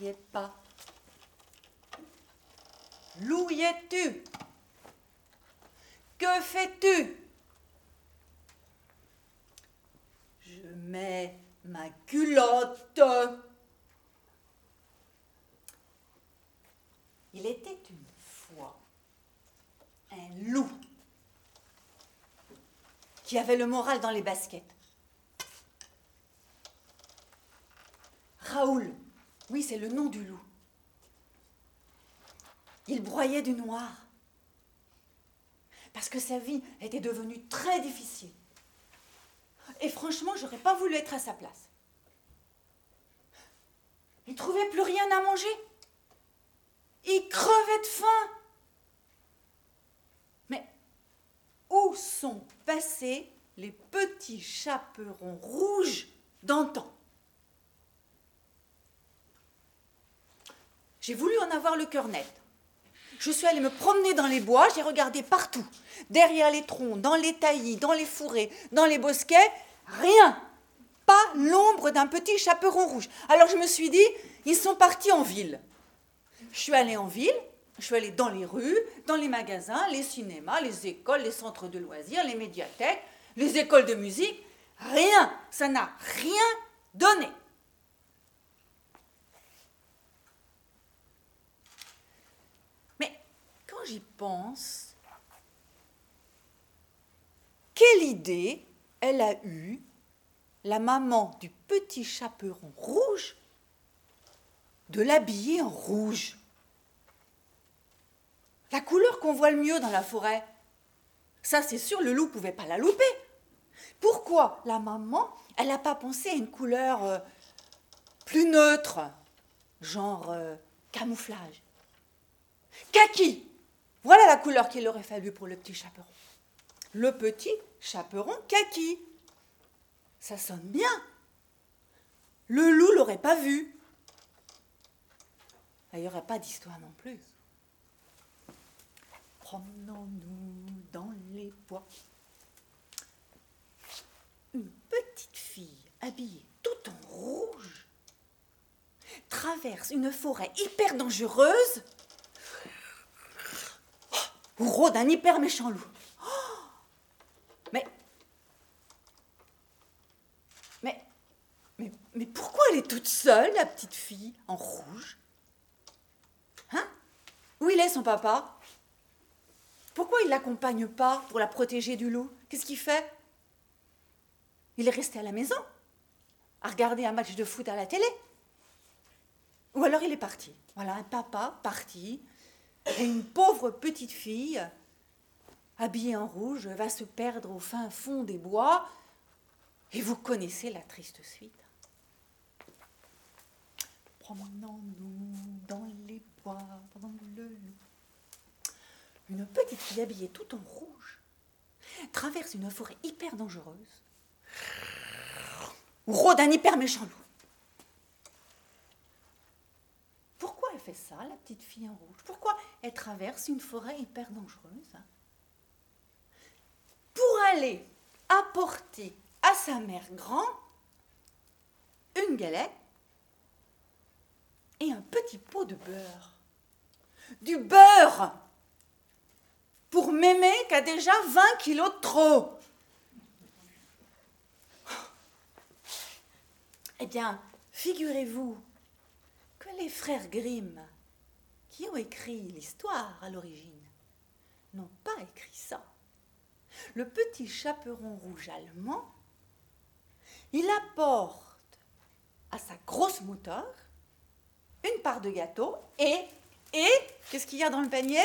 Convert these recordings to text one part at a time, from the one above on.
y es pas. Loup, y es-tu? Que fais-tu? Je mets ma culotte. Il était une fois un loup qui avait le moral dans les baskets. Raoul, oui, c'est le nom du loup. Il broyait du noir parce que sa vie était devenue très difficile. Et franchement, j'aurais pas voulu être à sa place. Il trouvait plus rien à manger. Il crevait de faim. Mais où sont passés les petits chaperons rouges d'antan? J'ai voulu en avoir le cœur net. Je suis allée me promener dans les bois, j'ai regardé partout. Derrière les troncs, dans les taillis, dans les fourrés, dans les bosquets, rien. Pas l'ombre d'un petit chaperon rouge. Alors je me suis dit, ils sont partis en ville. Je suis allée en ville, je suis allée dans les rues, dans les magasins, les cinémas, les écoles, les centres de loisirs, les médiathèques, les écoles de musique. Rien, ça n'a rien donné. Mais quand j'y pense, quelle idée elle a eue, la maman du petit chaperon rouge, de l'habiller en rouge. La couleur qu'on voit le mieux dans la forêt. Ça, c'est sûr, le loup ne pouvait pas la louper. Pourquoi la maman, elle n'a pas pensé à une couleur plus neutre, genre camouflage? Kaki, voilà la couleur qu'il aurait fallu pour le petit chaperon. Le petit chaperon kaki. Ça sonne bien. Le loup l'aurait pas vu. Il n'y aurait pas d'histoire non plus. Promenons-nous dans les bois. Une petite fille habillée tout en rouge traverse une forêt hyper dangereuse où rôde un hyper méchant loup. Mais pourquoi elle est toute seule, la petite fille, en rouge? Hein? Où il est son papa? Pourquoi il ne l'accompagne pas pour la protéger du loup? Qu'est-ce qu'il fait? Il est resté à la maison, à regarder un match de foot à la télé. Ou alors il est parti. Voilà, un papa parti, et une pauvre petite fille, habillée en rouge, va se perdre au fin fond des bois. Et vous connaissez la triste suite. Promenons-nous dans les bois, dans le loup. Une petite fille habillée tout en rouge traverse une forêt hyper dangereuse où rôde un hyper méchant loup. Pourquoi elle fait ça, la petite fille en rouge? Pourquoi elle traverse une forêt hyper dangereuse? Pour aller apporter à sa mère grand une galette et un petit pot de beurre. Du beurre pour mémé qui a déjà 20 kilos de trop. Eh bien, figurez-vous que les frères Grimm, qui ont écrit l'histoire à l'origine, n'ont pas écrit ça. Le petit chaperon rouge allemand, il apporte à sa grosse moteur une part de gâteau et qu'est-ce qu'il y a dans le panier?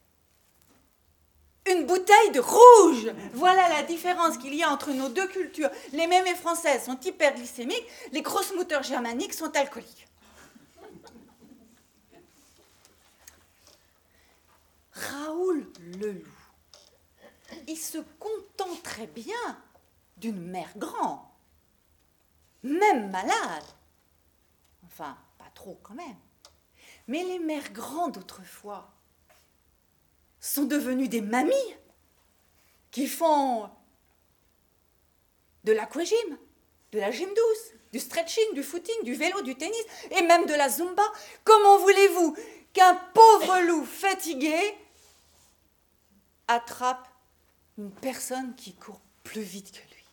Une bouteille de rouge. Voilà la différence qu'il y a entre nos deux cultures. Les mémés françaises sont hyperglycémiques, les grosses mouteurs germaniques sont alcooliques. Raoul le loup, il se contenterait bien d'une mère grande, même malade. Enfin, pas trop quand même. Mais les mères grandes d'autrefois sont devenues des mamies qui font de l'aquagym, de la gym douce, du stretching, du footing, du vélo, du tennis et même de la zumba. Comment voulez-vous qu'un pauvre loup fatigué attrape une personne qui court plus vite que lui?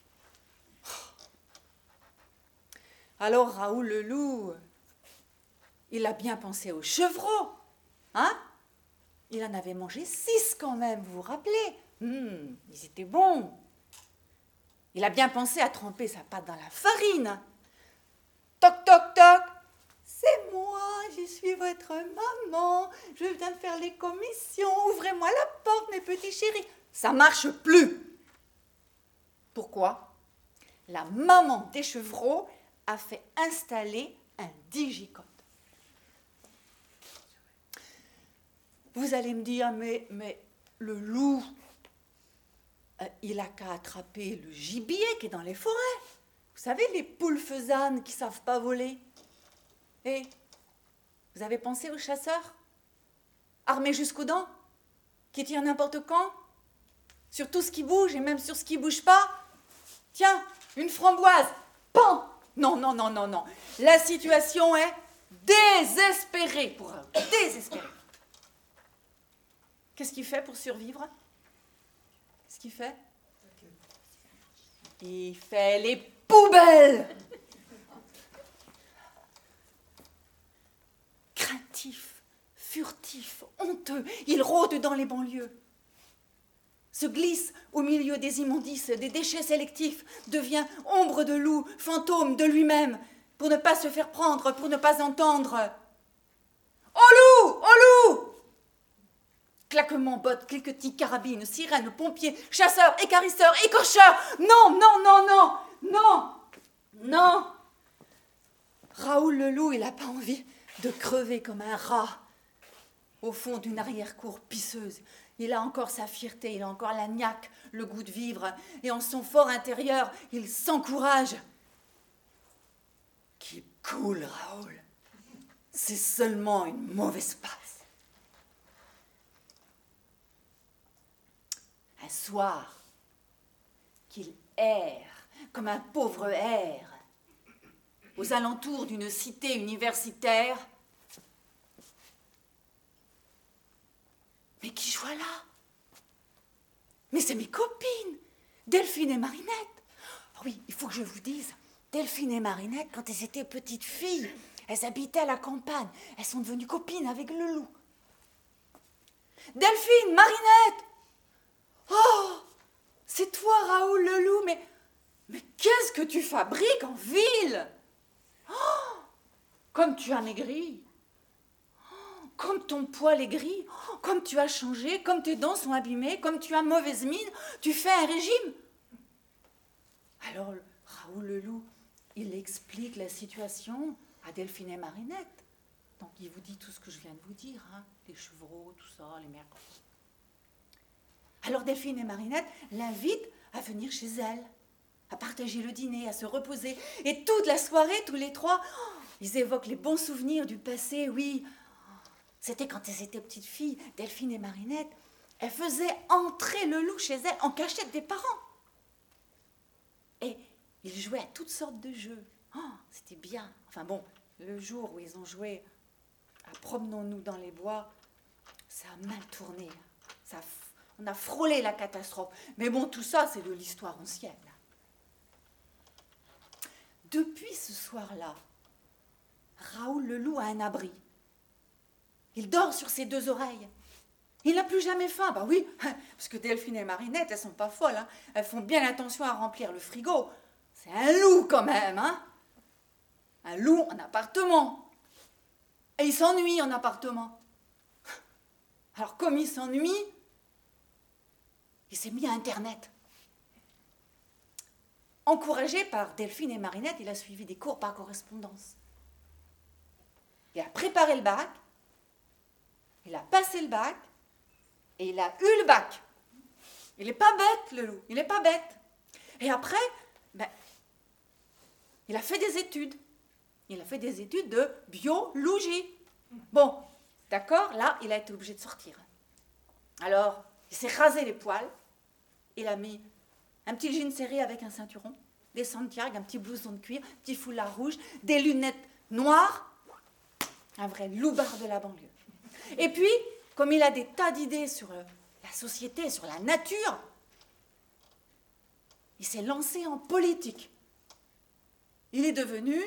Alors Raoul le loup, il a bien pensé aux chevreaux, hein? Il en avait mangé 6 quand même, vous vous rappelez? Ils étaient bons. Il a bien pensé à tremper sa pâte dans la farine. Toc, toc, toc. C'est moi, je suis votre maman. Je viens de faire les commissions. Ouvrez-moi la porte, mes petits chéris. Ça marche plus. Pourquoi? La maman des chevreaux a fait installer un digicode. Vous allez me dire, mais le loup, il a qu'à attraper le gibier qui est dans les forêts. Vous savez, les poules faisanes qui ne savent pas voler. Et vous avez pensé aux chasseurs, armés jusqu'aux dents, qui tirent n'importe quand, sur tout ce qui bouge et même sur ce qui ne bouge pas? Tiens, une framboise, pan! Non, non, non, non, non. La situation est désespérée pour eux, désespérée. Qu'est-ce qu'il fait pour survivre? Qu'est-ce qu'il fait? Il fait les poubelles. Craintif, furtif, honteux, il rôde dans les banlieues. Se glisse au milieu des immondices, des déchets sélectifs, devient ombre de loup, fantôme de lui-même, pour ne pas se faire prendre, pour ne pas entendre. Au loup! Au loup! Claquements, bottes, cliquetis, carabines, sirènes, pompiers, chasseurs, écarisseurs, écorcheurs. Non, non, non, non, non, non. Raoul le loup, il n'a pas envie de crever comme un rat au fond d'une arrière-cour pisseuse. Il a encore sa fierté, il a encore la niaque, le goût de vivre. Et en son fort intérieur, il s'encourage. Keep cool, Raoul. C'est seulement une mauvaise passe. Un soir, qu'il erre comme un pauvre hère aux alentours d'une cité universitaire. Mais qui joue là? Mais c'est mes copines, Delphine et Marinette. Oh oui, il faut que je vous dise, Delphine et Marinette, quand elles étaient petites filles, elles habitaient à la campagne. Elles sont devenues copines avec le loup. Delphine, Marinette! Oh, c'est toi, Raoul le loup, mais qu'est-ce que tu fabriques en ville? Oh, comme tu as maigri. Oh, comme ton poil est gris. Oh, comme tu as changé, comme tes dents sont abîmées, comme tu as mauvaise mine, tu fais un régime. Alors, Raoul le loup, il explique la situation à Delphine et Marinette. Donc, il vous dit tout ce que je viens de vous dire, hein, les chevreaux, tout ça, les mercredi. Alors Delphine et Marinette l'invitent à venir chez elles, à partager le dîner, à se reposer. Et toute la soirée, tous les trois, ils évoquent les bons souvenirs du passé, oui. C'était quand elles étaient petites filles, Delphine et Marinette. Elles faisaient entrer le loup chez elles en cachette des parents. Et ils jouaient à toutes sortes de jeux. Oh, c'était bien. Enfin bon, le jour où ils ont joué à Promenons-nous dans les bois, ça a mal tourné. On a frôlé la catastrophe. Mais bon, tout ça, c'est de l'histoire ancienne. Depuis ce soir-là, Raoul le loup a un abri. Il dort sur ses deux oreilles. Il n'a plus jamais faim. Bah oui, parce que Delphine et Marinette, elles sont pas folles. Hein. Elles font bien attention à remplir le frigo. C'est un loup quand même, hein. Un loup en appartement. Et il s'ennuie en appartement. Alors comme il s'ennuie, il s'est mis à Internet. Encouragé par Delphine et Marinette, il a suivi des cours par correspondance. Il a préparé le bac, il a passé le bac, et il a eu le bac. Il n'est pas bête, le loup, il n'est pas bête. Et après, il a fait des études. Il a fait des études de biologie. Bon, d'accord, là, il a été obligé de sortir. Alors, il s'est rasé les poils, il a mis un petit jean serré avec un ceinturon, des Santiago, un petit blouson de cuir, petit foulard rouge, des lunettes noires, un vrai loupard de la banlieue. Et puis, comme il a des tas d'idées sur la société, sur la nature, il s'est lancé en politique. Il est devenu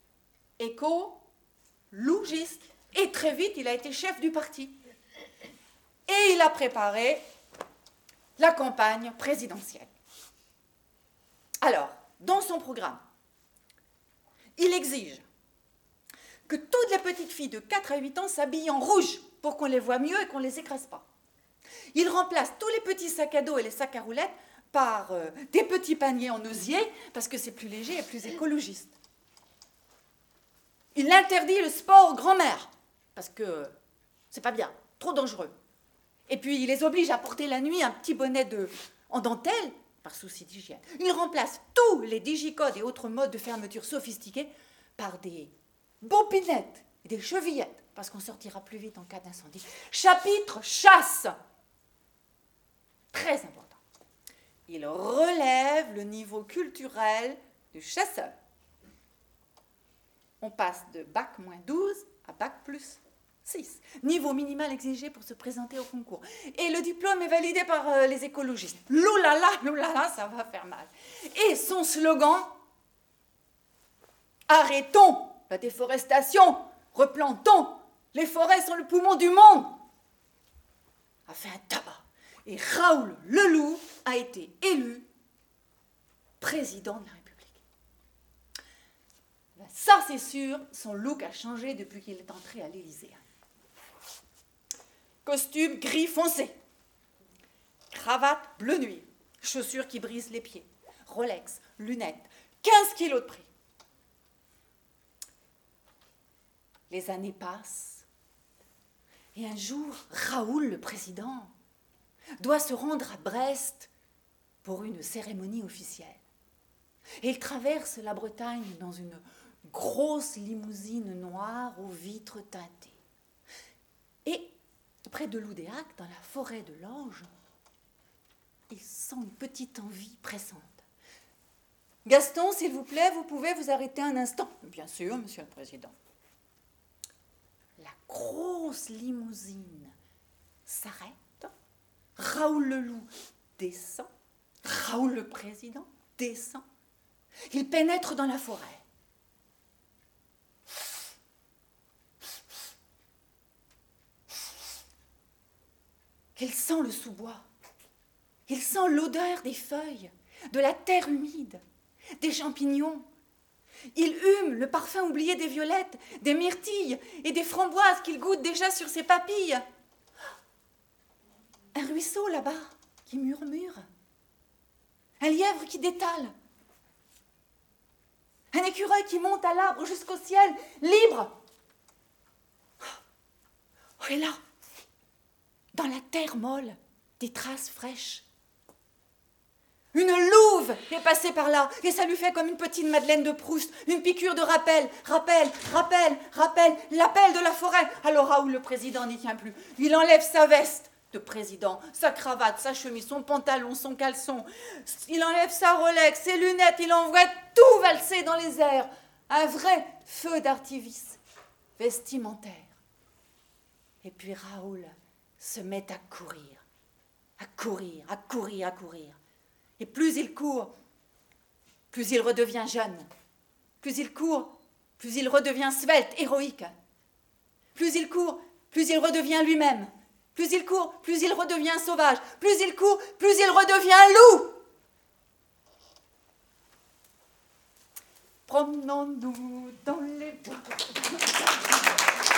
écologiste. Et très vite, il a été chef du parti. Et il a préparé la campagne présidentielle. Alors, dans son programme, il exige que toutes les petites filles de 4 à 8 ans s'habillent en rouge pour qu'on les voit mieux et qu'on ne les écrase pas. Il remplace tous les petits sacs à dos et les sacs à roulettes par des petits paniers en osier parce que c'est plus léger et plus écologiste. Il interdit le sport grand-mère parce que c'est pas bien, trop dangereux. Et puis il les oblige à porter la nuit un petit bonnet en dentelle par souci d'hygiène. Il remplace tous les digicodes et autres modes de fermeture sophistiqués par des bobinettes et des chevillettes parce qu'on sortira plus vite en cas d'incendie. Chapitre chasse. Très important. Il relève le niveau culturel du chasseur. On passe de bac-12 à bac+6. Niveau minimal exigé pour se présenter au concours. Et le diplôme est validé par les écologistes. Loulala, ça va faire mal. Et son slogan, arrêtons la déforestation, replantons, les forêts sont le poumon du monde, a fait un tabac. Et Raoul Leloup a été élu président de la République. Ça, c'est sûr, son look a changé depuis qu'il est entré à l'Élysée. Costume gris foncé, cravate bleu nuit, chaussures qui brisent les pieds, Rolex, lunettes, 15 kilos de prix. Les années passent et un jour, Raoul, le président, doit se rendre à Brest pour une cérémonie officielle. Et il traverse la Bretagne dans une grosse limousine noire aux vitres teintées. Et près de Loudéac, dans la forêt de l'Orge, il sent une petite envie pressante. « Gaston, s'il vous plaît, vous pouvez vous arrêter un instant ?»« Bien sûr, monsieur le président. » La grosse limousine s'arrête. Raoul Leloup descend. Raoul le président descend. Il pénètre dans la forêt. Il sent le sous-bois. Il sent l'odeur des feuilles, de la terre humide, des champignons. Il hume le parfum oublié des violettes, des myrtilles et des framboises qu'il goûte déjà sur ses papilles. Un ruisseau là-bas qui murmure. Un lièvre qui détale. Un écureuil qui monte à l'arbre jusqu'au ciel, libre. Oh, et là, dans la terre molle, des traces fraîches. Une louve est passée par là et ça lui fait comme une petite Madeleine de Proust, une piqûre de rappel, l'appel de la forêt. Alors Raoul, le président, n'y tient plus. Il enlève sa veste de président, sa cravate, sa chemise, son pantalon, son caleçon. Il enlève sa Rolex, ses lunettes, il envoie tout valser dans les airs. Un vrai feu d'artifice vestimentaire. Et puis Raoul se met à courir. Et plus il court, plus il redevient jeune. Plus il court, plus il redevient svelte, héroïque. Plus il court, plus il redevient lui-même. Plus il court, plus il redevient sauvage. Plus il court, plus il redevient loup. Promenons-nous dans les bois.